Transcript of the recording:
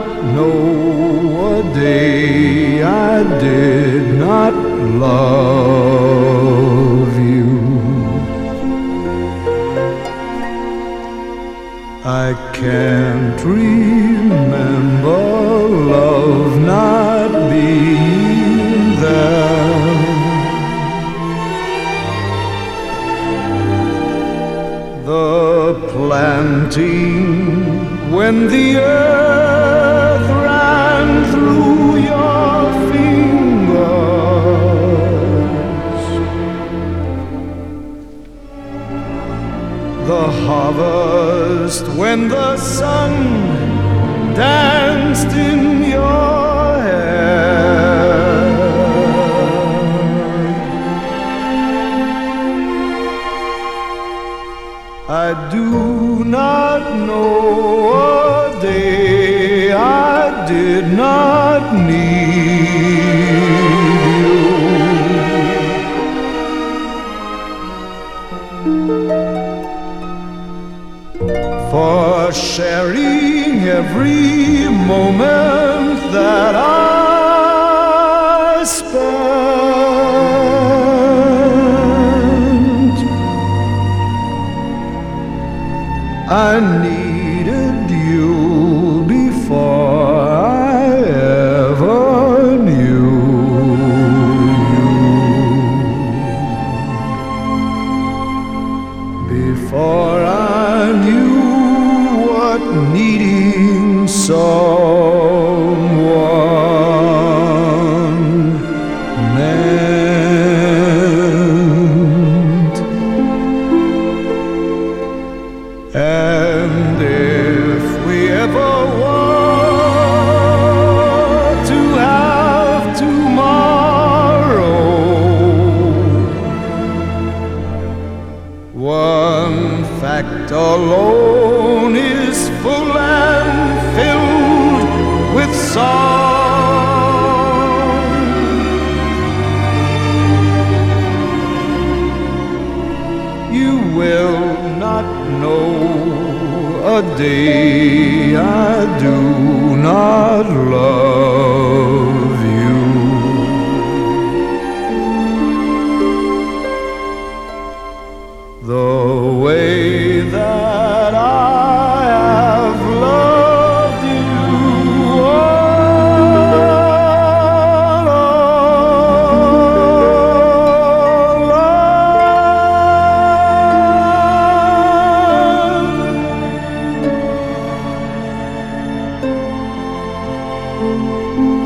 know a day I did not love you. I can't remember love not being there. The planting when the earth ran through your fingers, the harvest when the sun danced in your hair. I do not know a day I did not need you. For sharing every moment that I spent. I needed you before I ever knew you. Before I knew what needing someone meant. And if we ever were to have tomorrow, one fact alone is full and filled with song. You will not know a day I do not love you. The way that I have loved you all along.